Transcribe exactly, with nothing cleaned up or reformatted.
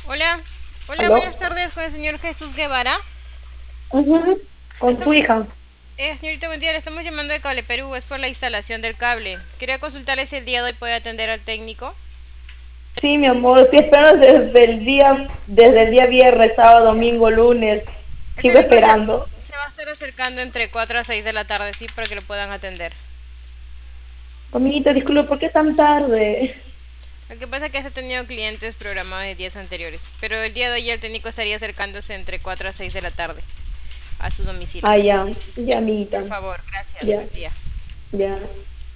Hola, hola, ¿Aló? buenas tardes con el señor Jesús Guevara. Ujú. Con tu Estamos, hija. eh, señorita, buen día, le estamos llamando de Cable Perú, es por la instalación del cable. Quería consultarle si el día de hoy puede atender al técnico. Sí, mi amor, estoy esperando desde el día, desde el día viernes, sábado, domingo, lunes. El Sigo técnico se, esperando. se va a estar acercando entre cuatro a seis de la tarde, sí, para que lo puedan atender. Amiguita, disculpe, ¿por qué tan tarde? Lo que pasa es que se ha tenido clientes programados de días anteriores, pero el día de hoy el técnico estaría acercándose entre cuatro a seis de la tarde a su domicilio. Ah, ya, ya, Por amiguita. favor, gracias, Ya, buen día. ya.